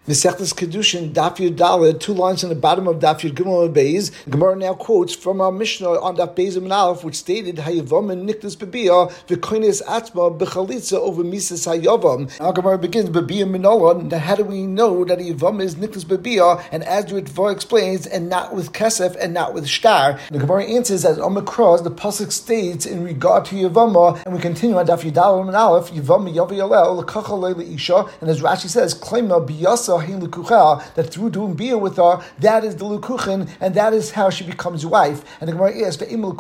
Mesechtes Kedushin, Daf Yud Daled, 2 lines on the bottom of Daf Yud Gimel Beis. Gemara now quotes from our Mishnah on Daf Beis and Aleph, which stated, Hayavam and Niklas Bebiyah, V'koines Atzma, B'chalitza over Mises Hayavam. Our Gemara begins, Bebiyah Minolan. Now how do we know that Hayavam is Niklas Bebiyah, and as the Ritva explains, and not with Kesef, and not with Shtar? The Gemara answers, as Omikros, the Pasuk states in regard to Yavama, and we continue on Daf Yud Daled and Aleph, Yavama Yavi Yalel, L'kachal Le'isha, and as Rashi says, Klema Biyasa, that through doing beer with her, that is the lukuchin, and that is how she becomes your wife. And the Gemara asks,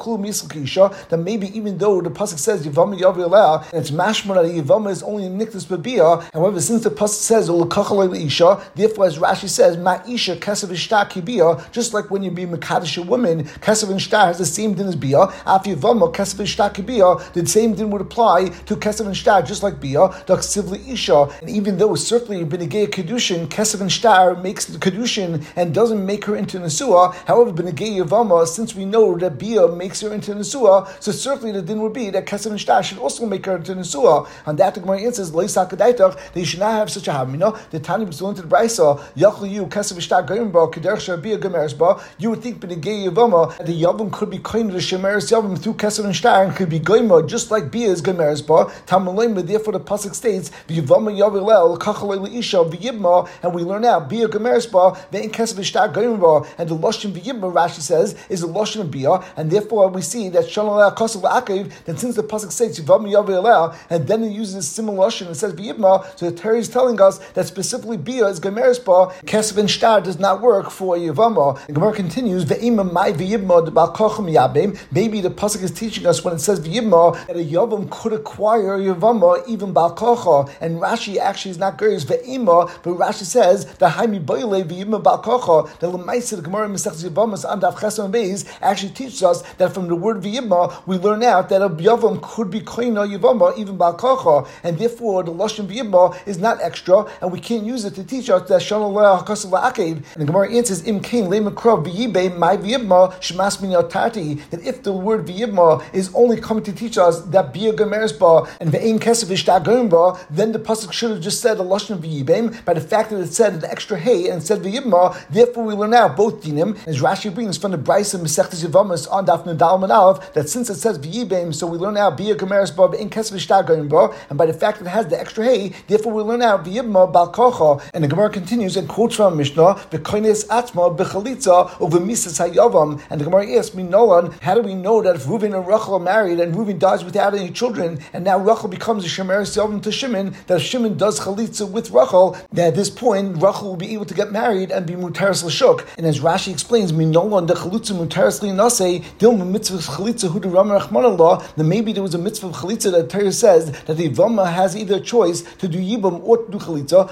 that maybe even though the pasuk says Yavama Yavi and it's mashma that Yavama is only niktas bebia. However, since the pasuk says isha, therefore, as Rashi says, Ma'isha kesav ishtar kibia, just like when you be mekadosh a woman, kesav and shtar has the same din as bia. After Yavama kesav ishtar kibia, the same din would apply to kesav and shtar, just like bia. Daksivli isha, and even though certainly benegei kedushin, kesav and shtar makes the kedushin and doesn't make her into Nesua. However, B'negei Yavama, since we know that Bia makes her into Nesua, so certainly the din would be that Kesav and shtar should also make her into Nesua. On that, the Gemara answers, that you should not have such a havmina. The Tani was into the Brisa, Yachlu you Kesav and shtar goyim ba, Kederch shar Bia gemeres ba. You would think B'negei Yavama that the Yavam could be koyin to shemeres Yavam through Kesav and shtar and could be goyim just like Bia is gemeres ba. Tamalayim, therefore the pasuk states, V'Yavama Yavilel Kachalei Leisha V'Yibma, and we learn out Bia Gemeres Ba, Ve'in Kesef Ishtar Goyim Ba, and the Lashon V'Yibma, Rashi says, is the Lashon of Bia, and therefore we see that Shalom Aleh Kosev La'akev, that since the pasuk says Yivam Yavi Aleh, and then it uses a similar Lashon and says V'Yibma, so the Torah is telling us that specifically Bia is Gemeres Ba, Kesef and Shtar does not work for Yivama. And Gemara continues, Ve'ima Mai V'Yibma the Bal Kochim Yabim. Maybe the pasuk is teaching us when it says V'Yibma that a Yavam could acquire Yivama even Bal Kocha, and Rashi actually is not Geris Ve'ima, but Rashi says the Haimi Boile V'Yima Bal Kocha, the Lemaisa the Gemara Mesechus Yavamas on Daf Chesam Beis actually teaches us that from the word V'Yima we learn out that a Yavam could be Koina Yavama even Bal Kocha, and therefore the Lashon V'Yima is not extra, and we can't use it to teach us that Shalom Aleh HaKosev La'akev. And the Gemara answers Im Kain Le'Makrav V'Yibe My V'Yima Shmas Min Yotati, that if the word V'Yima is only coming to teach us that Bia Gemeres Ba and Ve'ein Kesef Ishtar Goyim Ba, then the pasuk should have just said a Lashon V'Yibem. By the fact that it said an extra hey and said V'Yibma, therefore we learn out both dinim. As Rashi brings from the Brisa Mesechtes Yavamas on Daf Nudal Manav, that since it says V'Yibem, so we learn out Bia Gemeres Ba Ve'ein Kesef Ishtar Goyim Ba, and by the fact that it has the extra hey, therefore we learn out V'Yibma Bal Kocha. And the Gemara continues and quotes from Mishnah V'koines Atzma B'chalitza over Mises Hayavam. And the Gemara asks me, Nolan, how do we know that if Reuven and Rachel are married and Reuven dies without any children, and now Rachel becomes a Shemeres Yavam to Shimon, that if Shimon does chalitza with Rachel, that at this point Rachel will be able to get married and be mutaris l'shuk. And as Rashi explains, Minolon the chalutza mutaris l'nasei dilma mitzvah chalitza hu d'ram rachmanallah. Then maybe there was a mitzvah of chalitza that Torah says that the Yavama has either a choice to do yibam or to do chalitza,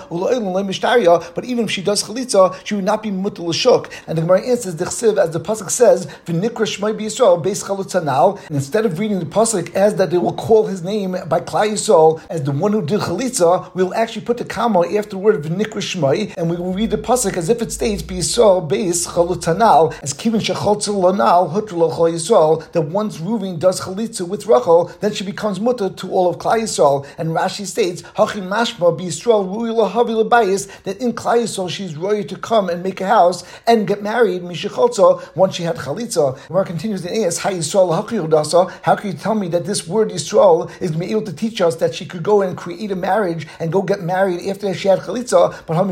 but even if she does chalitza, she would not be mutal l'shuk. And the Gemara answers the chsiv as the pasuk says, v'nikra shmai b'Yisrael beis chalutza nal. And instead of reading the pasuk as that they will call his name by Klal Yisrael as the one who did chalitza, we'll actually put the comma after the word v'nikra shmai, and we will read the pasuk as if it states b'Yisrael beis chalutza nal, as kivin shechalutza lanal hutra l'chol Yisrael, that once Reuven does chalitza with Rachel, then she becomes mutter to all of Klal Yisrael. And Rashi states hachi mashma b'Yisrael rui lahavi l'bayis, that in Klal Yisrael she's ready to come and make a house and get married mishechalutza once she had chalitza. Gemara continues to ask, how Yisrael hachi yodasa, how can you tell me that this word Yisrael is going to be able to teach us that she could go and create a marriage and go get married after she had chalitza? But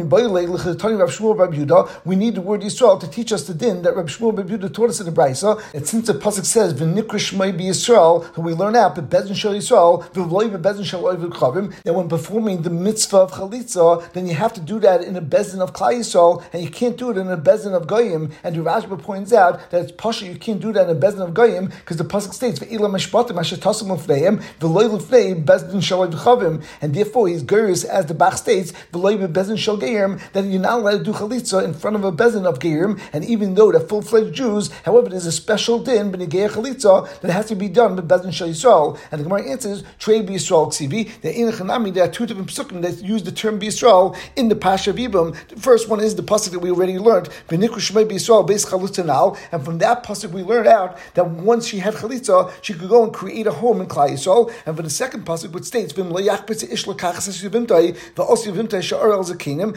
we need the word Yisrael to teach us the din that Reb Shmuel Bar Yehuda taught us in the Brisa. And since the pasuk says v'nikra shmai b'Yisrael, we learn out bezin shel Yisrael v'v'loi bezin shel oived chavim, that when performing the mitzvah of chalitza, then you have to do that in a bezin of Klal Yisrael, and you can't do it in a bezin of goyim. And the Rashba points out that it's pasha you can't do that in a bezin of goyim because the pasuk states ve'ila mishpatim asher tasum l'fneim v'loi l'fnei bezin shel oived chavim, and therefore he's gurus as the Bach states v'loi bezin shel geirim, that you're not allowed to do chalitza in front of a bezin of geirim. And even though they're full-fledged Jews, however, there's a special din b'negei chalitza that has to be done with bezin shel Yisrael. And the Gemara answers trei b'Yisrael ksivi. There are two different psukim that use the term b'Yisrael in the Pasha of Yibam. The first one is the pasuk that we already learned, v'nikra shmai b'Yisrael beis chalutza nal, and from that pasuk we learned out that once she had chalitza, she could go and create a home in Klal Yisrael. And for the second pasuk, which states v'im lo yachpitz ish l'kachas yivimtai v'os yivimtai sha'ar el zakin, Zakenim,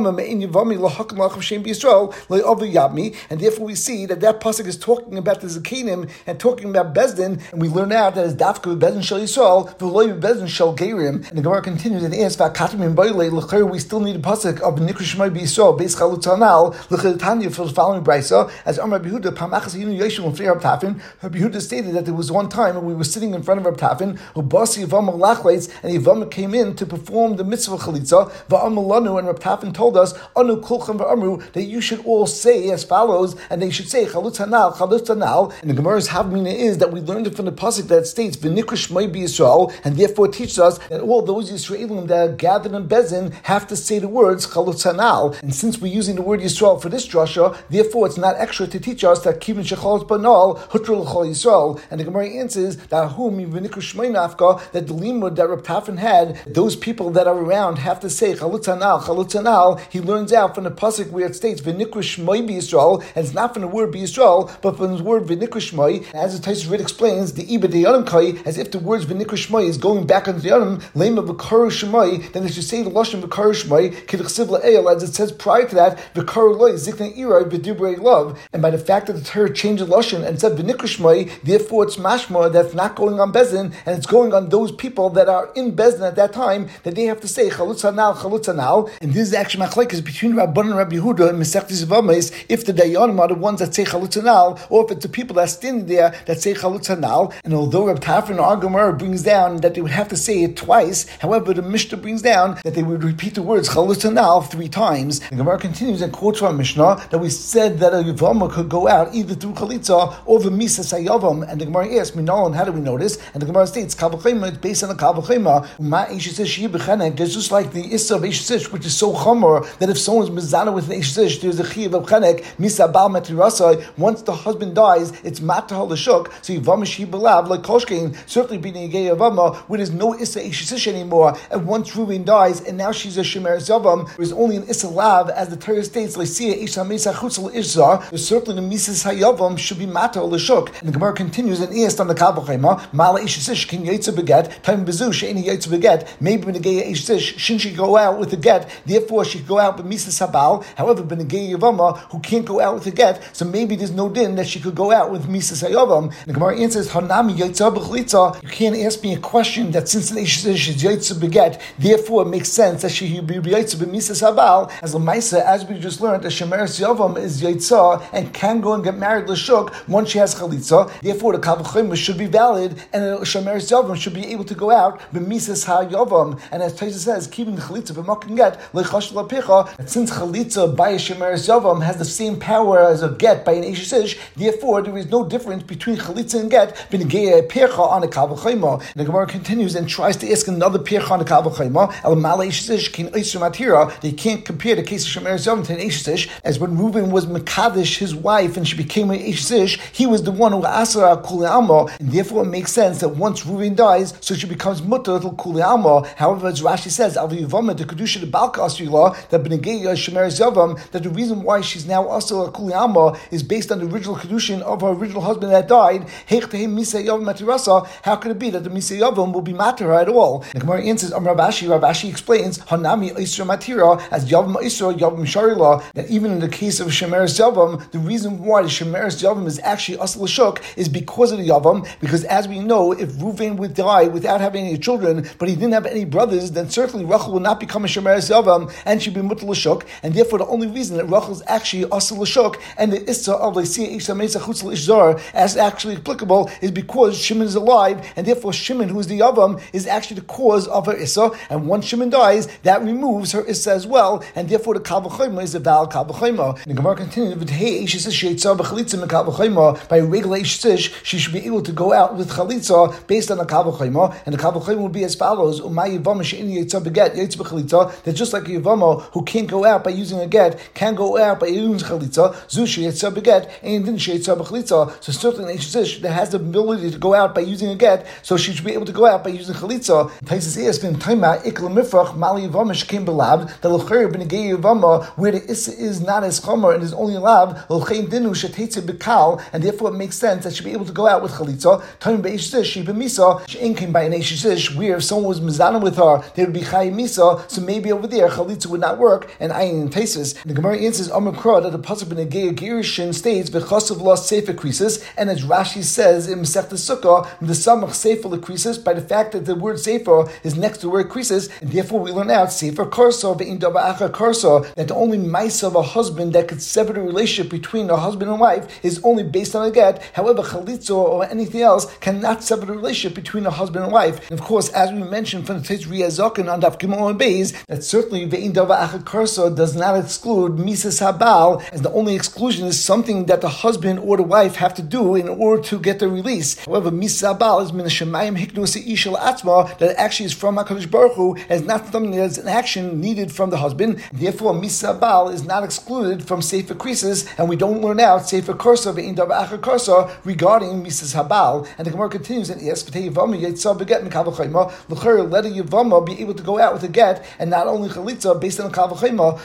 and therefore we see that pasuk is talking about the Zakenim and talking about Bezdin, and we learn out that it's Dafka Bezdin Shal Yisrael, V'loy Bezdin Shal Gerim, and the Gemara continues and asks, we still need a pasuk of Nikra Shmai B'Yisrael, Beis Chalutz Hanal, L'Chetanya for the following brisa, as Amar Rabbi Yehuda, Pamachas Yinu Yeshu L'Fnei Rab Tafin. Rabbi Yehuda stated that there was one time when we were sitting in front of Rab Tafin, who Basi Yivam Lachleitz, and Yivam came in to perform the mitzvah Chalitza, V'Amar Lanu, and Rab Tafin told us, Anu Kulchem V'Amru, that you should all say as follows, and they should say Chalutz Hanal, Chalutz Hanal, and the Gemara's Havmina is that we learned it from the pasuk that states V'Nikra Shmai B'Yisrael, and therefore teaches us that all those Yisraelim that are gathered in Bezin have to say the words Chalutz Hanal, and since we're using the word Yisrael for this drasha, therefore it's not extra to teach us that Kivin Shechalutz Banal Hutra L'Chol Yisrael, and the Gemara answers that whom V'Nikra Shmai Nafka, that the limud that Reb Tafin had, those people that are around have to say Chalutz Hanal, Chalutz Hanal. He learns out from the pasuk where it states V'Nikra Shmai B'Yisrael, and it's not from the word B'Yisrael, but from the word V'Nikra Shmai. As the Tosfos Rid explains, the Iba De'Yadam Kai, as if the words V'Nikra Shmai is going back onto the Yadam, Lema V'Karu Shmai, then they should say the Lashon V'Karu Shmai, K'dechsiv La'el, as it says prior to that, V'Karu Loi, Zikna Irai, V'Dibrei Love. And by the fact that the Torah changed the Lashon and said V'Nikra Shmai, therefore it's mashma that's not going on Bezin, and it's going on those people that are in Bezin at that time, that they have to say Chalutz Hanal, Chalutz Hanal. And this is actually machlekes between Rabban and Rabbi Yehuda and Masechtas Yevamos, if the Dayanim are the ones that say Chalutz Hanal, or if it's the people that are standing there that say Chalutz Hanal. And although Reb Tafin our Gemara brings down that they would have to say it twice, however the Mishnah brings down that they would repeat the words Chalutz Hanal 3 times. The Gemara continues and quotes from Mishnah that we said that a Yavama could go out either through Chalitza or the Misa Sayavam, and the Gemara asks, Minalan, how do we know this? And the Gemara states, Kavachema, it's based on the Kavachema, there's just like the Issa of Eishesish, which is so chamor that if someone's mizana with an Eishesish, there's a Chiyav of Chenek, Misa Bal Metirasai, once the husband dies, it's Matahal Lashuk, so Yavamish Balav, like Koshkein, certainly being a gay Yavama, where there's no Issa Eishesish anymore, and once Reuven dies, and now she's a Shemer Zavam, there's only an Issa Lav, as the Torah states, Lysia Isha Mesa Chutzal Ishzar, certainly the Mises Hayavam should be Matahal Lashuk. And the Gemara continues and asks on the Kavachema, Mala Eishesish, King Yaitza Beget, Time Bezu, Sheini Yaitza Beget, maybe when the gay Eishesish, shouldn't she go out with a get, therefore she could go out with Misa Sabal. However, ben a gay Yavama who can't go out with a get, so maybe there's no din that she could go out with Misa Sayavam. The Gemara answers, Hanami Yaitza B'chlitza, you can't ask me a question that since the Eishesish is Yaitza Beget, therefore it makes sense that she be Yaitza B'Misa Sabal, as Lamaisa, as we just learned, that Shemer Yavam is Yaitza and can go and get married L'Shuk once she has Chalitza, therefore the Kavachim should be valid, and Shemer Yavam should be able to go out B'Misa Hayavam. And as Taisa says, keeping Chalitza b'makom get lechash lapicha, that since Chalitza by a Shemer Yavam has the same power as a get by an Eishesish, therefore there is no difference between Chalitza and get b'negei pircha on a Kavachima. And the Gemara continues and tries to ask another pircha on a Kavachima. El Mala Eishesish can Eisur Matira. They can't compare the case of Shemer Yavam to an Eishesish, as when Reuven was Mekadesh his wife and she became an Eishesish, he was the one who asara Kuli Alma, and therefore it makes sense that once Reuven dies, so she becomes mutter to Kuli Alma. However, as Rashi says, Al Yavama the Kedusha the Balka Asrila that b'negei Shemer Yavam, that the reason why she's now also a Kuli Alma is based on the original Kedushin of her original husband that died. How could it be that the Misa Yavam will be matter at all? The Gemara answers, Rabashi explains, Hanami Isra Matira, as Yavam Isra, Yavam Sharila, that even in the case of Shemer Yavam, the reason why the Shemer Yavam is actually Asal Shuk is because of the Yavam, because as we know, if Reuven would die without having any children, but he didn't have any brothers, then certainly Rachel will not become a Shemer Yavam, and she'd be Mutal Shuk, and therefore the only reason that Rachel is actually Asal Shuk, and the Issa of Lysia Isha Mesa Chutzal Ishzar as actually applicable is because Shimon is alive, and therefore Shimon, who is the Yavam, is actually the cause of her Issa, and once Shimon dies, that removes her Issa as well, and therefore the Kavachayma is a Val Kavachayma. The Gemara continues with Hey Eishes Sheitzah B'Chalitza Mekavachayma, by regular Eishes, she should be able to go out with Chalitza based on the Kavachayma, and the Kavachayma will be as follows: Umay Yavama She'ini Yeitzah Beget Yeitzah B'Chalitza, that just like a Yavama who can't go out by using a get, can go out by using Chalitza, Zu Sheitzah Beget, and then Sheitzah B'Chalitza. So certainly an Eishes that has the ability to go out by using a get, so she should be able to go out by using Chalitza. Taisus is been Taima Ikla Mifrach Mali Yavama Shekim Belab, the L'Cher B'Negei Yavama, where the Issa is not as chomer and is only lab, L'Chein Dinu Sheteitze B'Kal, and therefore it makes sense that she be able to go out with Chalitza. Taim Be'Eishes she B'Misa, she ain't came by an Eishes, where if someone was Mizana with her, there would be Chayim Misa, so maybe over there there chalitza would not work, and ayin and taisis. The Gemara answers Amar Kra that the pasuk in the Gerushin states v'chasav lost sefer krisis, and as Rashi says in Masechta Sukkah, the samach sefer krisis by the fact that the word sefer is next to the word krisis, and therefore we learn out sefer karsa ve'in dava acha karsa, that the only mice of a husband that could sever the relationship between a husband and wife is only based on a get. However, chalitza or anything else cannot sever the relationship between a husband and wife. And of course, as we mentioned from the Tzitz Riyazakin on Daf Gimel and Beis, that certainly ve'in dava acha karsa does not exclude misas habal, as the only exclusion is something that the husband or the wife have to do in order to get the release. However, misas habal is min shemayim hiknus ishal atzma, that actually is from HaKadosh Baruch Hu, as not something that's an action needed from the husband. Therefore, misas habal is not excluded from sefer krisis, and we don't learn out sefer karsa ve'in dava acha karsa regarding misas habal. And the Gemara continues and asks, let a Yavama be able to go out with a get, and not only chalitza based on the kal v'chayma,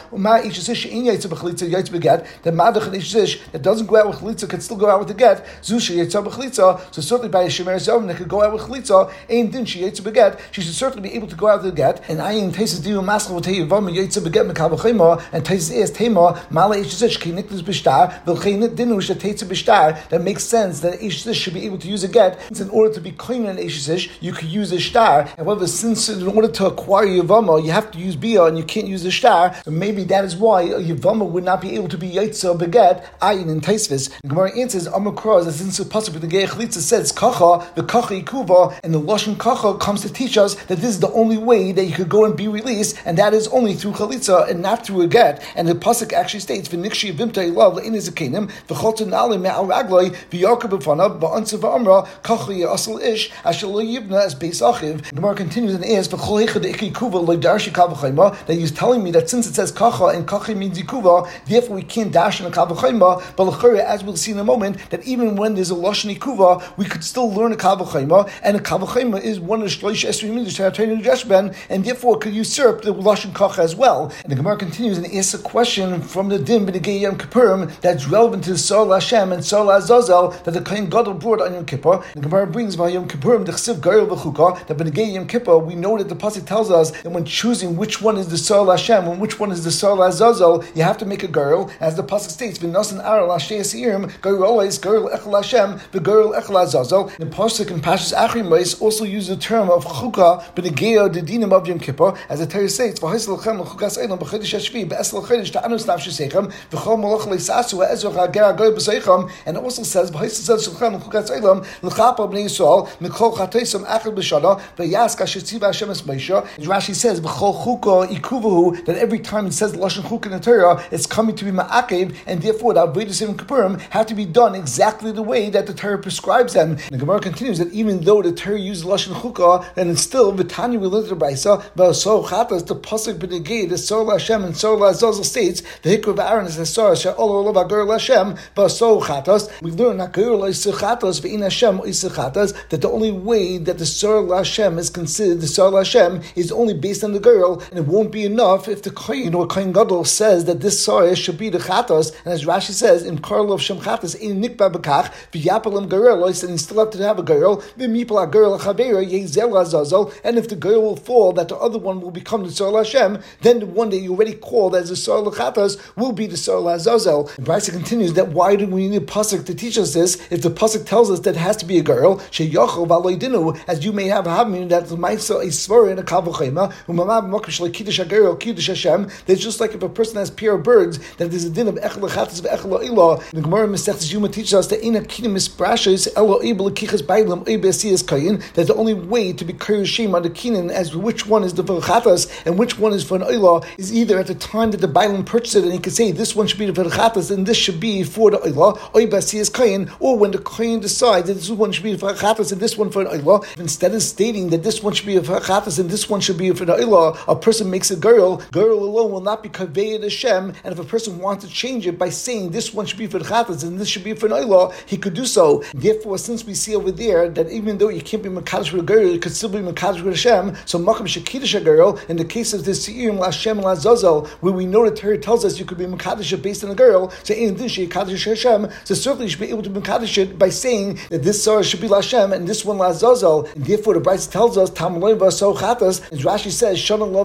the madach and ishish that doesn't go out with chalitza can still go out with the get. Zusha yetza b'chalitza, so certainly by a shemer zovim that could go out with chalitza, ein din she yetza b'get, she should certainly be able to go out with the get. And ayin taisis diu maschal with Yavama yetza b'get mekal v'chayma, and taisis asked Tema mala ishish ki niklas b'shtar v'chein dinu shetetza b'shtar. That makes sense that ishish should be able to use a get. In order to be clean in ishish, you could use a shtar. However, since in order to acquire Yavama, you have to use bia and you can't use a shtar, so maybe that is why a Yavama would not be able to be yaitza beget ayin in taisvis. The Gemara answers Amar Kra that since the pasuk with the Gei Chalitza says kacha, the kacha ikuva, and the lashon kacha comes to teach us that this is the only way that you could go and be released, and that is only through chalitza and not through a get. And the pasuk actually states v'nikshi vimta ilav le'in izakanim v'cholta nali me'al ragloi v'yarka b'fanav v'ansa v'amra kacha yasal ish asher lo yibna as beis achiv. The Gemara continues and asks v'chol heicha de'iki kuva lo darshi kal v'chayma, that he's telling me that since it says kacha and kacha means ikuva, therefore we can't dash in a kal v'chayma. But l'chora, as we'll see in a moment, that even when there's a lashon ikuva, we could still learn a kal v'chayma, and a kal v'chayma is one of the shloish esrei midrash ha'taynu jeshben, and therefore could usurp the lashon kacha as well. And the Gemara continues and asks a question from the din b'negei Yom Kippurim that's relevant to the Sar Hashem and Sar Azazel that the Kohen Gadol brought on Yom Kippur. The Gemara brings by Yom Kippurim the chsiv garil v'chuka, that b'negei Yom Kippur we know that the pasuk tells us that when choosing which one is the Sar Hashem and which one is the Sar Azazel, you have to make a girl, as the pasuk states v'nasan ara l'ashtei asirim garil always garil echel Hashem v'garil echel Azazel. The pasuk in Pashas Achrimos also uses the term of chuka b'negei the dinim of Yom Kippur, as the Torah states v'haisel lechem l'chukas eilam b'chodesh hashvi b'esel chodesh ta'anus nafshes sechem v'chol malach leisasu ha'ezrach ha'ger ha'goy b'seichem, and it also says v'haisel lechem l'chukas eilam l'chapa b'nei Yisrael mikol chatesam achad b'shana v'yas kasher tziva Hashem es Moshe. Rashi says b'chol chuka ikuvahu, that every time it says lashon chuk in the Torah, it's coming to be ma'akev, and therefore the avodas Yom Kippurim have to be done exactly the way that the Torah prescribes them. And the Gemara continues that even though the Torah uses lashon chukah, and it's still v'tanya we learned the brayso v'asor chatas the pasuk b'negei the Sar Hashem and Sar Azazel states the hikra v'Aaron is the Sar she'olo olav ha'ger Hashem v'asor chatas. We learn that ger l'isur chatas v'in Hashem isur chatas, that the only way that the Sar Hashem is considered the Sar Hashem is only based on the girl, and it won't be enough if the Kohen or Kohen Gadol says that this Sar should be the chatas. And as Rashi says in Karl of Shem chatas in nikba b'kach v'yapalim gerelos, and he still have to have a girl v'mipal a girl chavera yezel azazel, and if the girl will fall, that the other one will become the Sar Hashem, then the one that you already called as the Sar Chatas will be the Sar Azazel. And Brisa continues that why do we need a pasuk to teach us this if the pasuk tells us that it has to be a girl sheyachol v'aloydinu, as you may have a havmin that the ma'isa is svara in a kal v'chayma umamav mokish like kiddush ha'girl kiddush Hashem. That's just like if a person has pair of birds, that there's a din of echel chatas v'echel ilah. The Gemara Masechtas Yuma teaches us that in a kinim misprashes elo able kichas bailam ebesias kayin, that the only way to be kirushim on the kinin as which one is the chatas and which one is for an ilah is either at the time that the bailam purchased it and he could say this one should be for the chatas and this should be for the ilah ebesias kayin, or when the kayin decides that this one should be for chatas and this one for an ilah, instead of stating that this one should be for chatas and this one should be for the ilah, a person makes a girl alone will not be kaveh Hashem, and if a person wants to change it by saying this one should be for the chatas and this should be for an ilah, he could do so. Therefore, since we see over there that even though you can't be mekadosh with a girl, you could still be mekadosh with Hashem, so makam shekidosh a girl, in the case of this Seirim Lashem Lazazel, where we know that Torah tells us you could be mekadosh based on a girl, so in this shekadosh Hashem, so certainly you should be able to be mekadosh it by saying that this Sarah should be Lashem and this one Lazazel, and therefore the Brisa tells us Tam Loiva So Chatas, as Rashi says Shana Lova Kosa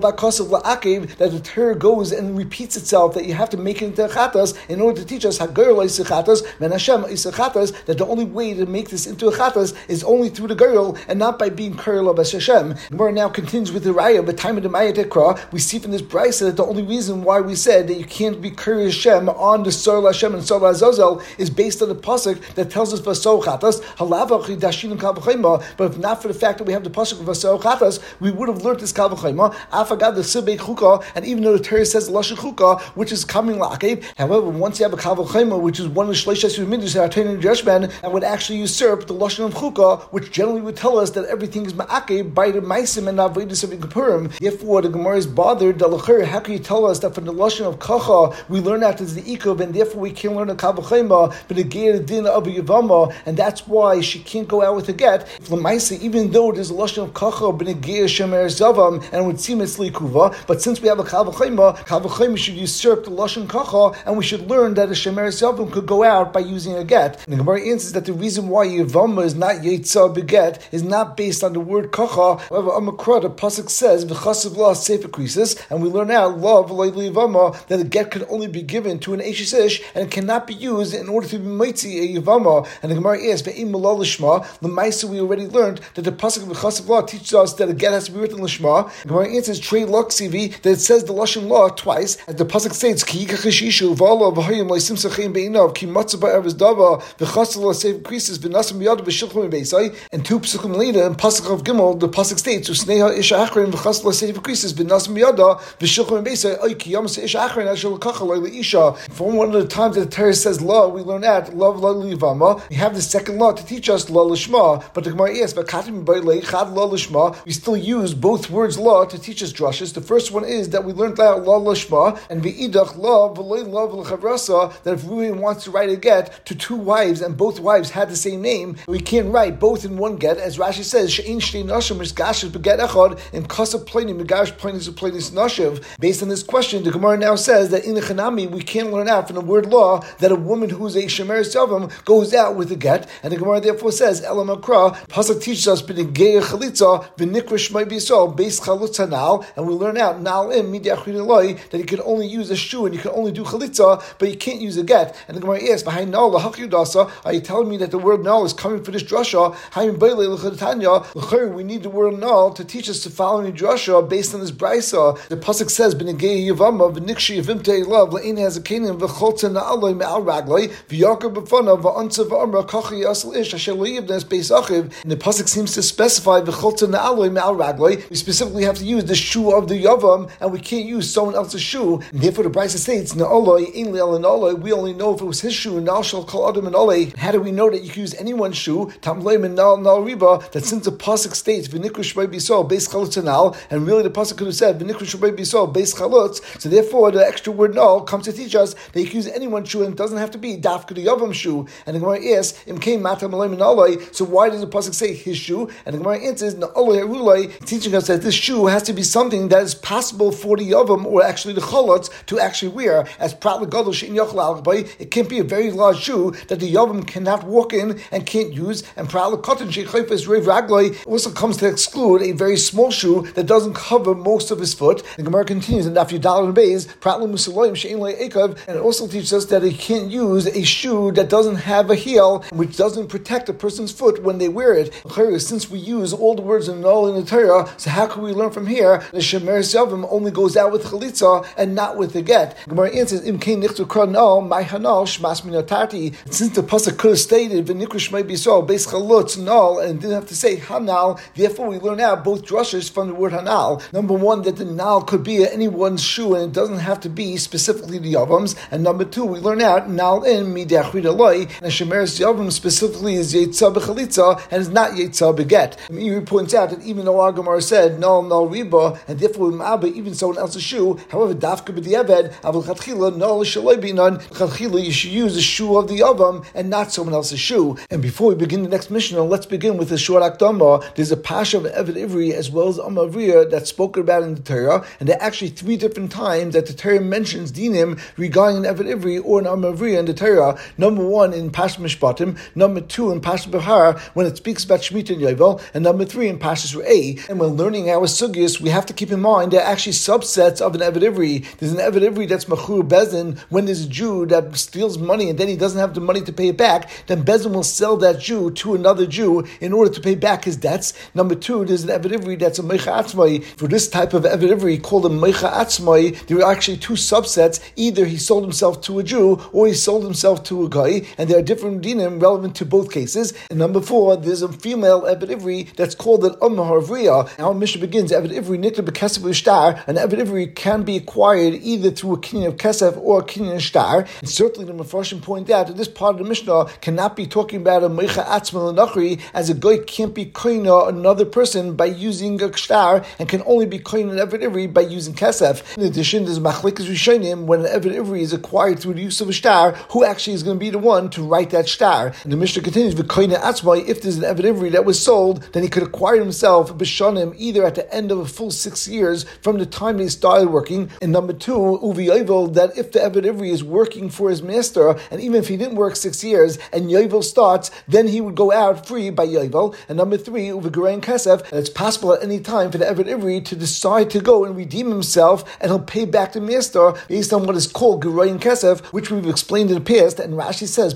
pasuk la'akev that the Torah goes and repeats itself, that you have to make it into a chatas in order to teach us hagoyer lo'isechatas ben Hashem isechatas, that the only way to make this into a chatas is only through the girl and not by being Kurel of Hashem. Gemara now continues with the raya, but time of the Maya Tekra, we see from this brisa that the only reason why we said that you can't be Kurel Hashem on the Sar Hashem and Sar Azazel is based on the pasuk that tells us Vasau Chatas, Halavach Dashin Kal V'Chayma. But if not for the fact that we have the pasuk of Vasau Chatas, we would have learned this Kal V'Chayma, Afagad the Sibei Chuka, and even though the Torah says Lashon Chuka, which is coming La'akev, however, once you have a Kal V'Chayma, which is one of the Shleishas Yumidus that are trained in Jeshman, and would actually usurp the Lashon of Chuka, which generally would tell us that everything is Ma'akev by the Maisim and Avodas of Yom. Therefore, the Gemara is bothered. How can you tell us that from the Lashon of Kacha we learn that it's the Ikuv, and therefore we can't learn a Kal V'Chayma, but the Geir Din of a Yavama, and that's why she can't go out with a get. Even though there's a Lashon of Kacha, but a Geir Shemer Zavam, and it would seem it's Likuva, but since we have a Kal V'Chayma should usurp the Lashon Kacha, and we should learn that a Shemer Zavam could go out by using a get. And the Gemara answers that the reason why Yavama is not Yetzah beget is not based on the word Kacha. However, Amakra, the pasuk says v'chasav la sefer krisis, and we learn out love Yavama that a get can only be given to an Eishes Ish, and it cannot be used in order to be mitzi a Yavama. And the Gemara asks ve'im malal lishma. L'maisa we already learned that the pasuk of v'chasav la teaches us that a get has to be written lishma. The Gemara answers trei laksivi that it says the lashon law twice, as the pasuk states ki yikachishishu v'ala v'hayim leisim sachem beinav ki matzah ba'ervus dava v'chasav la sefer krisis v'nasam yad v'shilchum beisai. And two pasukim later in pasuk of Gimel, the pasuk states usneha isha achrin v'chasav la sefer krisis v'nasam yada v'shilchum beisai ay ki yamas isha achrin ashel kacha isha. From one of the times that the Torah says law, we learn that love la livama. We have the second law to teach us la lishma, but the Gemara asks v'katim b'ilei chad la lishma. We still use both words law to teach us drushes. The first one is that we learned that la lishma, and v'idach la v'lei la v'lechavrasa, that if Ruben wants to write a get to two wives and both wives had the same name, we can't write both in one get, as Rashi says she'in shtei nashim misgashes beget echad and kasa plainim megash plainis plainis nashiv. Based on this question, the Gemara now says that in the Chanami we can't learn out from the word law that a woman who's a shemer savam goes out with a get, and the Gemara therefore says Elam Akra pasuk teaches us b'negei chalitza v'nikra shmei b'yisrael beis chalutz hanal, and we learn out nal im mid'achrin eloi that you can only use a shoe and you can only do chalitza, but you can't use a get. And the Gemara asks behind nal lahachiyudasa, are you telling me that the word nal is coming for this drasha? We need the word nal to teach us to follow in drasha based on this brisa. The pasuk says b'negei yavama v'nikshi yavimtei love la'in has a kenim v'cholta na'aloi me'al ragloi v'yakar b'fana v'ansa v'amra kachi yasel ish asher lo'yivnes beis achiv. And the pasuk seems to specify v'cholta na'aloi me'al ragloi. We specifically have to use the shoe of the yavam, and we can't use someone else's shoe. And therefore the brisa states na'aloi in le'al na'aloi. We only know if it was his shoe. Na'al shall call adam and olei. How do we know that you can use anyone's shoe? Tamleim and na'al riba. That since the pasuk states v'nikra shmei b'yisrael beis chalutz na'al, and really the pasuk could have said v'nikra shmei b'yisrael beis chalutz. So therefore the extra word na'al comes to teach us that you can use anyone's shoe, and it doesn't have to be dafka the yavam shoe. And the Gemara asks im kein matam aleim and olei. So why does the pasuk say his shoe? And the Gemara answers na'olei harulei, teaching us that this shoe has to be something that is possible for the yavam or actually the chalutz to actually wear. As prat l'gadol she'in yochel al bay, it can't be a very large shoe that the yavam cannot walk in and can't use. And prat l'katan she'chayfes reiv ragloi also comes to exclude a very small shoe that doesn't cover most of his foot. The Gemara continues in Daf Yudal and Beis prat l'musaloyim she'in le'ekav, and it also teaches us that he can't use a shoe that doesn't have a heel, which doesn't protect a person's foot when they wear it. Since we use all the words in all in the Torah, so how can we learn from here the shemer savim only goes out with chalitza and not with the get? Gemara answers im kein nichtu kran no my hanal shmas minatati. Since the pasuk could have stated v'nikra shmei b'yisrael beis chalutz nal and didn't have to say hanal, therefore we learn out both drushes from the word hanal. Number one, that the nal could be anyone's shoe and it doesn't have to be specifically the yavams. And number two, we learn out nal in mid'achrid aloi, and shemeres yavam specifically is yetzah b'chalitza and is not yetzah beget. And Meiri points out that even though our Gemara said nal riba, and therefore ma'aba even someone else's shoe, however dafka b'diavad avol chatchila nal shaloi binan chatchila you should use the shoe of the yavam and not someone else's shoe. And before we begin the next Mishnah, let's begin with the short akdama. There's a pasha of Eved Ivri as well as Amavriya that's spoken about in the Torah, and there are actually 3 different times that the Torah mentions dinim regarding an Eved Ivri or an Amavriya in the Torah. Number 1 in Pash Mishpatim, number 2 in Pash Behar when it speaks about Shemitah and Yovel, and number 3 in Pashas Re'eh. And when learning our sugyas, we have to keep in mind mind, there are actually subsets of an Eved Ivri. There's an Eved Ivri that's Machur Bezin. When there's a Jew that steals money and then he doesn't have the money to pay it back, then Bezin will sell that Jew to another Jew in order to pay back his debts. Number two, there's an Eved Ivri that's a Meicha Atzmai. For this type of Eved Ivri called a Meicha Atzmai, there are actually two subsets. Either he sold himself to a Jew or he sold himself to a guy, and there are different dinim relevant to both cases. And number four, there's a female Eved Ivri that's called an Harvriya. Our mission begins, Eved Ivri Nikla B'Kesef L'Shtar. An Eved Ivri can be acquired either through a kinyan of Kesef or a kinyan of Shtar. And certainly the Mefarshim point out that this part of the Mishnah cannot be talking about a Meicha Atzma L'Nachri, as a guy can't be koina another person by using a Shtar and can only be koina an Eved Ivri by using Kesef. In addition, there's Machlekes Rishonim when an Eved Ivri is acquired through the use of a Shtar, who actually is going to be the one to write that Shtar. And the Mishnah continues, V'koina Atzma, if there's an Eved Ivri that was sold, then he could acquire himself B'shanim either at the end of a full 6 years from the time they started working. And number two, Uvi Yovel, that if the Eved Ivri is working for his master, and even if he didn't work 6 years, and Yovel starts, then he would go out free by Yovel. And number three, Uvi Gerein Kesef, and it's possible at any time for the Eved Ivri to decide to go and redeem himself, and he'll pay back the master based on what is called Gerein Kesef, which we've explained in the past. And Rashi says,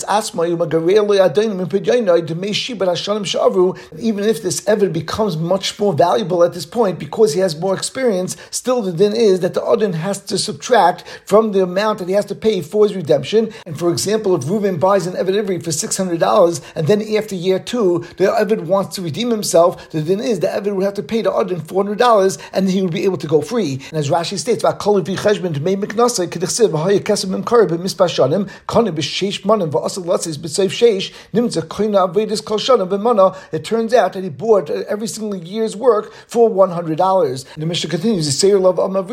even if this Eved becomes much more valuable at this point because he has more experience, still the din is that the Adon has to subtract from the amount that he has to pay for his redemption. And for example, if Reuven buys an Eved Ivri for $600 and then after year 2 the Eved wants to redeem himself, the din is the Eved would have to pay the Adon $400 and he would be able to go free. And as Rashi states, it turns out that he bought every single year's work for $100. And the Mishnah continues, that an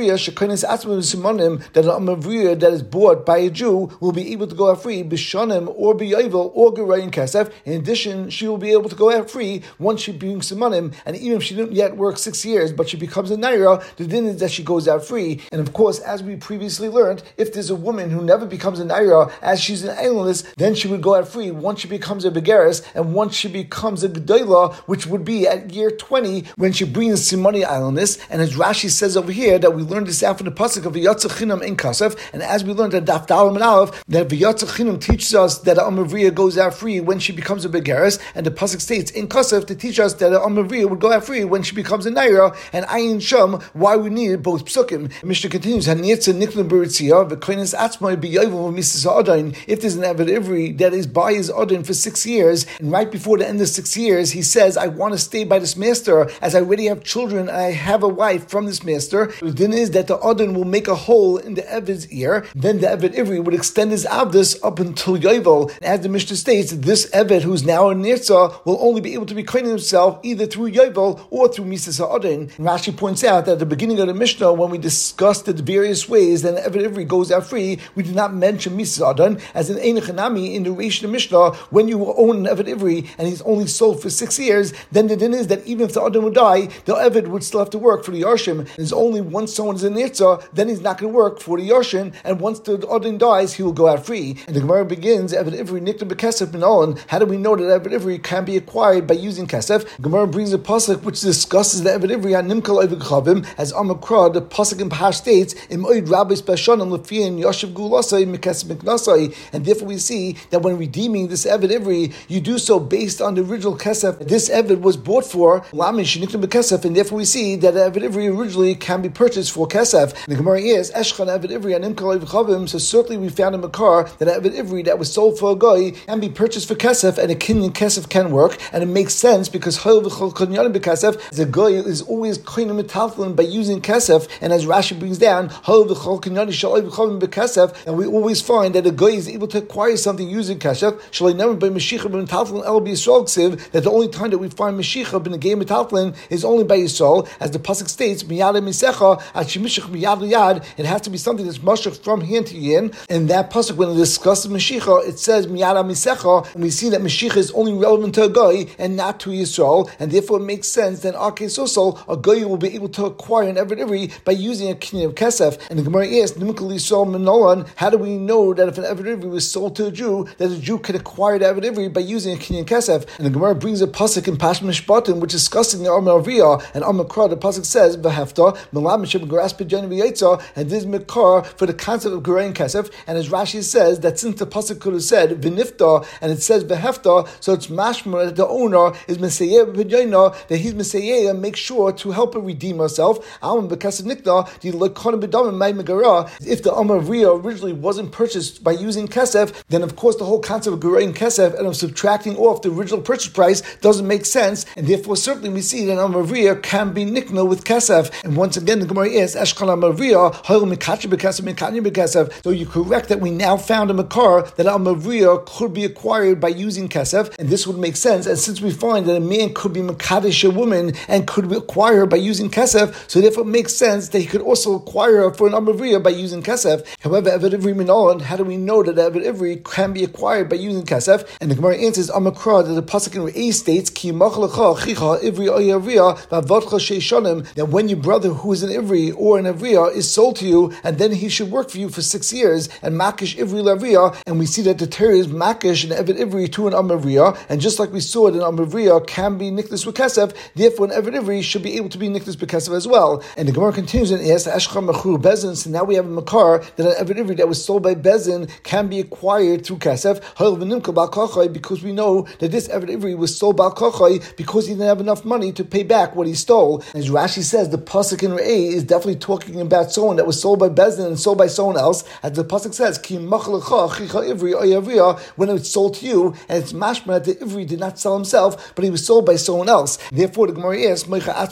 Amavriya that is bought by a Jew will be able to go out free b'shanim or b'yovel or gerayin kesef. In addition, she will be able to go out free once she brings simonim, and even if she didn't yet work 6 years, but she becomes a naira, the din is that she goes out free. And of course, as we previously learned, if there's a woman who never becomes a naira, as she's an aylonis, then she would go out free once she becomes a begeris, and once she becomes a gedola, which would be at year 20 when she brings simoni aylonis. And as Rashi says over here, that we learned this out from the pasuk of V'yatzeh Chinam in Kasef, and as we learned at Daf Dalam and Aleph, that V'yatzeh Chinam teaches us that an Amavriya goes out free when she becomes a begeris, and the pasuk states in Kasef to teach us that an Amavriya would go out free when she becomes a naira, and Ayin Sham, why we needed both psukim. Mishnah continues, Haniyetza Niklan Beritzia, V'koines Atzmai B'yovel V'misas Adin. If there's an Eved Ivri that is by his Adin for 6 years, and right before the end of 6 years, he says, I want to stay by this master, as I already have children, and I have a wife from this master. The din is that the Adin will make a hole in the Eved's ear, then the Eved Ivri would extend his Avdus up until Yovel. And as the Mishnah states, this Eved, who's now a Nirza, will only be able to be cleaning himself either through Yovel or through Misas Adin. Rashi points out that at the beginning of the Mishnah, when we discussed the various ways that an Eved Ivri goes out free, we did not mention Misas Adin, as in Ein Chanami, in the Reish Mishnah, when you own an Eved Ivri and he's only sold for 6 years, then the din is that even if the Adin would die, the Eved would still have to work for the Yarshim. There's only once someone is a Nirza, then he's not going to work for the Yarshin, and once the Adin dies, he will go out free. And the Gemara begins, Eved Ivri Nikta B'Kesef Min Olan. How do we know that Eved Ivri can be acquired by using Kesef? Gemara brings a pasuk which discusses the Eved Ivri on Nimkal Eved Chavim, as Amakra, the pasuk in Pahash states, Im Oid Rabbis Beshanim Lefian Yashiv Gulasai Mikesef Miknasai. And therefore we see that when redeeming this Eved Ivri, you do so based on the original Kesef this Eved was bought for, Lamish Nikta B'Kesef, and therefore we see that Eved Ivri originally can be purchased for Kesef. And the Gemara is, Eshchan Eved Ivri on Nimkal Eved Chavim, so certainly we found in Makar that Eved Ivri that was sold for a guy can be purchased for Kesef, and a kinyan Kesef can work, and it makes sense because Hayil V'chol Kinyanim B'Kesef, the guy is always kinyan metaltalin by using Kesef, and as Rashi brings down, Hayil V'chol Kinyanim Shalai V'chavim B'Kesef, and we always find that a guy is able to acquire something using Kesef, Shalai never by Mashiach B'Metaltalin El B'Yisrael Ksiv, that the only time that we find Mashiach in the game Metaltalin is only by Yisrael, as the pasuk states, Miyad Misecha, Ashimishach Miyad Liyad, it has to be something that's mashach from hand to hand, and that pasuk, when it discusses Mashiach, it says Miyad Misecha, and we see that Mashiach is only relevant to a guy and not to Yisrael, and therefore it makes sense that Arkei Sosol, a guy will be able to acquire an Eved Ivri by using a kinyan of Kesef. And the Gemara asks, Nimkal Yisrael Minolan, how do we know that if an Eved Ivri was sold to a Jew, that a Jew could acquire the Eved Ivri by using a kinyan Kesef? And the Gemara brings a pasuk in Pash Mishpatim, which is discussing the Amar Aviyah and Amar Kra. The pasuk says v'hefta melam shem garas b'jan v'yitza, and this is Mekar for the concept of Gerein Kesef. And as Rashi says, that since the pasuk could have said v'nifta and it says v'hefta, so it's mashma that the owner is Mesayeh b'jayna, that he's Mesayeh and make sure to help her redeem herself. If the Amar Riyah originally wasn't purchased by using Kesef, then of course the whole concept of Gerein Kesef and of subtracting off the original purchase price doesn't make sense, and therefore certainly we see that Amar Riyah can be nikna with Kesef. And once again the Gemara is Eshkal Amar Riyah Hoil Mikachi b'Kesef Mikani b'Kesef. So you're correct that we now found a Makar that Amar Riyah could be acquired by using Kesef, and this would make sense. And since we find that a man could be Makadesh a woman and could acquire her by using Kesef, so therefore it makes sense that he could also acquire her for an Amar Riyah by using Kesef. However, Eved Ivri Minolan, how do we know that Eved Ivri can be acquired by using Kesef? And the Gemara answers Amakra that the pasuk in A states Ki Machlecha Chicha Ivri Oyavriya Vavotcha Sheishonim, that when your brother who is an Ivri or an Avriya is sold to you, and then he should work for you for 6 years, and Makish Ivri Lavriya, and we see that the Torah is Makish and Eved Ivri to an Amar Riyah, and just like we saw that an Amar Riyah can be Nikdas with Kesef, therefore an Eved Ivri should be able to be Nikdas with Kesef as well. And the Gemara continues and asks Ashchar Mechur Bezin, so now we have a Makar that an Eved Ivri that was sold by Bezin can be acquired through Kesef, because we know that this Eved Ivri was sold Bal Kochai because he didn't have enough money to pay back what he stole. As Rashi says, the pasuk in Re'eh is definitely talking about someone that was sold by Bezin and sold by someone else, as the pasuk says, Ki Machlecha Chicha Ivri Oyavriya, when it was sold to you, and it's mashma that the Ivri did not sell himself, but he was sold by someone else. Therefore, the Gemara asks,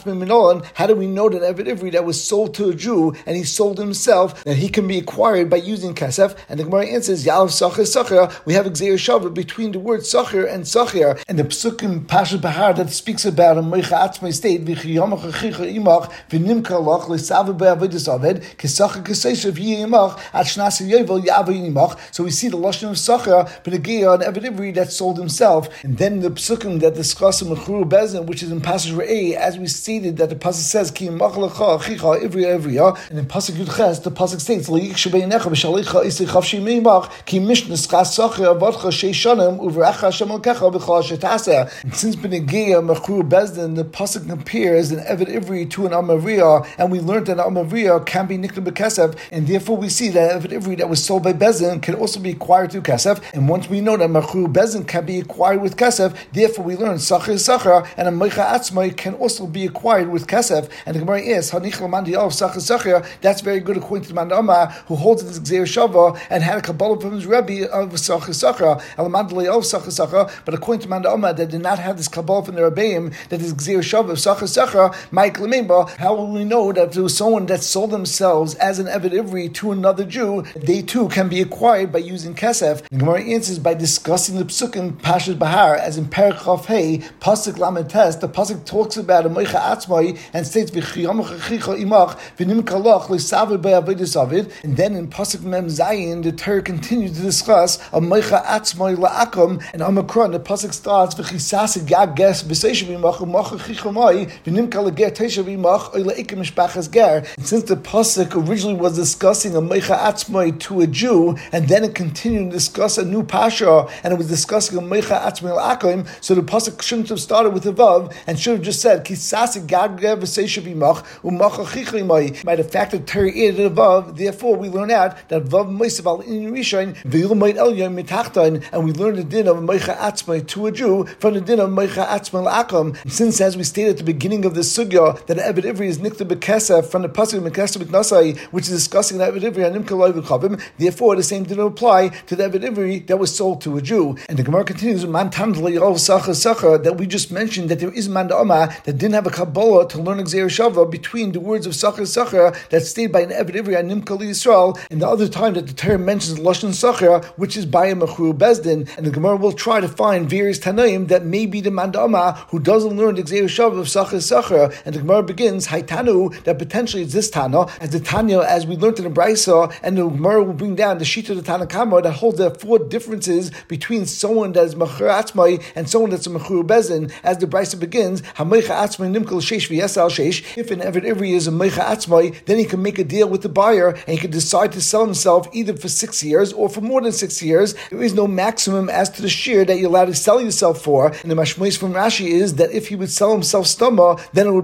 how do we know that Eved Ivri that was sold to a Jew and he sold himself, that he can be acquired by using Kesef? And the Gemara answers, Yalav Sachir Sachir, we have Gzeir Shavah between the word Sachir and Sachir. And the Pesuk in Pashat Bahar that speaks about a Moicha Atzmai state, V'chiyamach Achicha Imach, V'nimka Lach, L'Sava Be'avidus Aved, K'Sachir K'Seishav Yimach, At Shnasi Yovel Yava Yimach. So we see the Lashon of Sachir, but again, on Eved Ivri that sold himself. And then the Pesukim that discuss Mechuru Bezin, which is in Pasuk Re'eh, as we stated that the Pasuk says, Ki Machlecha Achicha Ivri Ivriya, and in Pasuk Yudches, the Pasuk states, L'Yik Shebeinecha B'Shalicha Isei Chavshi Meimach, Ki Mishnas Chas Sachir Avadcha Sheishanim Uveracha Hashem Alkecha B'Chal Shetasa. And since B'Negeya Mechuru Bezin, the Pasuk compares an Eved Ivri to an Amar Riyah, and we learned that an Amar Riyah can be Nikla B'Kesef, and therefore we see that Eved Ivri that was sold by Bezin can also be acquired through Kesef. And once we know that Mechuru Bezin can be acquired with Kesef, therefore we learn Sachir Sachar, and a Moicha Atzmai can also be acquired with Kesef. And the Gemara is Hanich Lamandi of Sachir Sachar. That's very good according to the Man Amma, who holds this Gzeir Shavah and had a Kabbalah from his Rebbe of Sachir Sachar, Elamandli of Sachir Sachar. But according to Man Amma, that did not have this Kabbalah from the Rebbeim, that is Gzeir Shavah of Sachir Sachar, Mike Lememba. How will we know that there was someone that sold themselves as an Eved Ivri to another Jew? They too can be acquired by using Kesef. The Gemara answers by discussing the Pesukim Pashat Bahar, as in Perek Chaf Hey, Pasuk Lamed Tes, the Pasuk talks about a Moicha Atzmai and states V'chiyamach Achicha Imach V'nimka Lach L'Savad Be'avidus Avid. And then in Pasuk Mem Zayin, the Torah continues to discuss a Moicha Atzmai La'akum, and Amakron, the Pasuk starts V'chisas Gag Ges B'Seishav Imach U'mach Achicha Mai V'nimka L'ger Teishav Imach Oila'ikim Mishpachas Ger. And since the Pasuk originally was discussing a Moicha Atzmai to a Jew, and then it continued to discuss a new Pasha, and it was discussing a Moicha Atzmai La'akum, so the Pasuk shouldn't have started with a Vav, and should have just said Kisas Gag V'Seishav Imach U'mach Achicha Mai. By the fact that Torah added a Vav, therefore we learn out that Vav Moisav Al In Rishon V'Yilmaid Elyon Mitachtain, and we learn the din of Moicha Atzmai to a Jew from the din of Moicha Atzmai La'akum. Since, as we stated at the beginning of the sugya, that Eved Ivri is Nikta B'Kesef from the Pasuk Mekesef B'Knasai, which is discussing that Eved Ivri and Nimka Loi V'Chavim, therefore the same didn't apply to the Eved Ivri that was sold to a Jew. And the Gemara continues with Man Tam L'Yov Sachar Sachar, that we just mentioned that there is Man Da'ama that didn't have a Kabbalah to learn Gzeir Shavah between the words of Sachar Sachar that's stated by an Eved Ivri and Nimka Yisrael, and the other time that the Torah mentions Lashon Sachar, which is by a Mechuru Bezdin. And the Gemara will try to find various Tanaim that may be the Man Da'ama who doesn't learn the Gzeir Shavah of Sachar Sachar. And the Gemara begins Haitanu, that potentially it's this Tana, as the Tanya, as we learned in the Brisa, and the Gemara will bring down the sheet of the Tana Kama that holds there 4 differences between someone that is Mechur Atzmai and someone that's a Mechur Bezin. As the Brisa begins, HaMeicha Atzmai Nimkal Sheish V'Yesal Sheish. If an Eved Ivri is a Meicha Atzmai, then he can make a deal with the buyer and he can decide to sell himself either for 6 years or for more than 6 years. There is no maximum as to the shear that you're allowed to sell yourself for. And the Mashmois from Rashi is that if he would sell himself Stama, then it would be for 6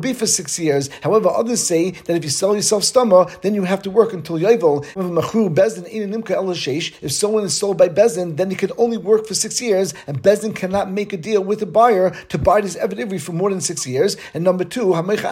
6 years. However, others say that if you sell yourself stama, then you have to work until yovel. If someone is sold by Bezdin, then he can only work for 6 years, and Bezdin cannot make a deal with the buyer to buy this Eved Ivri for more than 6 years. And number two,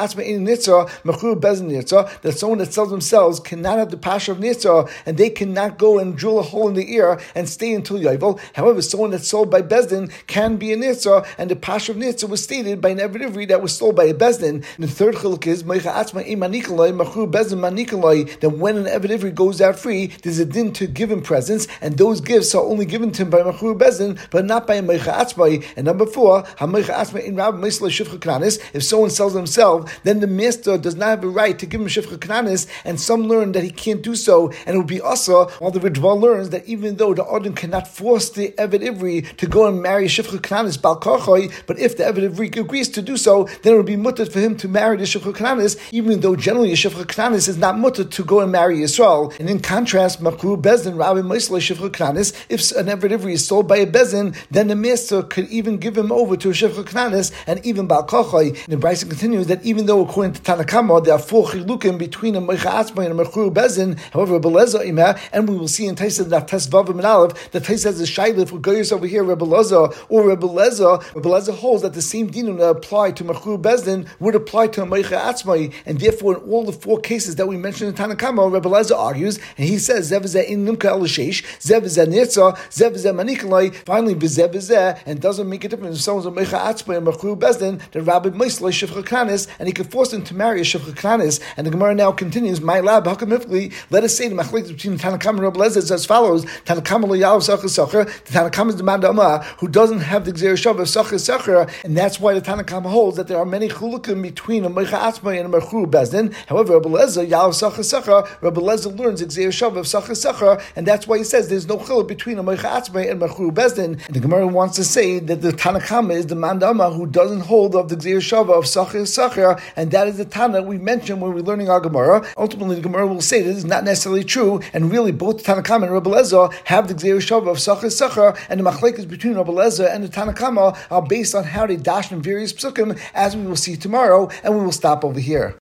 that someone that sells themselves cannot have the pasha of Nitzah, and they cannot go and drill a hole in the ear and stay until yovel. However, someone that's sold by Bezdin can be a Nitzah, and the pasha of Nitzah was stated by an Eved Ivri that was sold by a Bezdin. And the third chiluk is that when an Eved Ivri goes out free, there's a din to give him presents, and those gifts are only given to him by Machur Bezdin, but not by a Meicha Atzmai. And number four, if someone sells himself, then the master does not have a right to give him Shifcha Kananis, and some learn that he can't do so, and it would be asa, while the Ridva learns that even though the Adon cannot force the Eved Ivri to go and marry Shifcha Kananis Bal Karchoi, but if the Eved Ivri agrees to do so, then it would be mutter for him to marry the Shifcha Kananis, even though generally a Shifcha Kananis is not mutter to go and marry Yisrael. And in contrast, Machur Bezdin, Rabbi Meisle Shifcha Kananis, if an Eved Ivri is sold by a Bezdin, then the master could even give him over to a Shifcha Kananis, and even Bal Karchoi. And the Bryson continues that even though according to Tanakama, there are 4 chilukim between a Meicha Atzmai and a Machur Bezdin, however, Rebbe Lezer Imeh, and we will see in Taisa that Tes Vav and Aleph, that Taisa has a shaila for Goyos over here, Rebbe Lezer, or Rebbe Lezer holds that the same din that apply to Machur Bezdin would apply to a Meicha Atzmai, and therefore in all the 4 cases that we mentioned in Tanakama, Rebbe Lezer argues, and he says, Zev Zeh in Nimka El Sheish, Zev Zeh Nirza, Zev Zeh Manikalai, finally Zev Zeh, and doesn't make a difference if someone's a Meicha Atzmai and Machur Bezdin, the Rabbi Meisle Shifcha Kananis, and he could force him to marry a Shifcha Kananis. And the Gemara now continues, my lab, let us say the machlekes between Tanakam and Rebbe Lezer is as follows: Tanakam lo yalav sacher sacher. The Tanakam is the man da'amah who doesn't have the gzeir shav of sacher sacher, and that's why the Tanakam holds that there are many chulukim between a Meicha Atzmai and a Machur Bezdin. However, Rebbe Lezer yalav sacher sacher. Rebbe Lezer learns the gzeir shav of sacher sacher, and that's why he says there's no chiluk between a Meicha Atzmai and Machur Bezdin. And the Gemara wants to say that the Tanakam is the man da'amah who doesn't hold of the gzeir shav of sacher sacher, and that is the Tana we mentioned when we're learning our Gemara. Ultimately, the Gemara will say this is not necessarily true, and really both Tanakama and Rebbe Lezer have the Gzeir Shav of Sacher Sacher, and the machlekes between Rebbe Lezer and the Tanakama are based on how they dash in various psukim, as we will see tomorrow, and we will stop over here.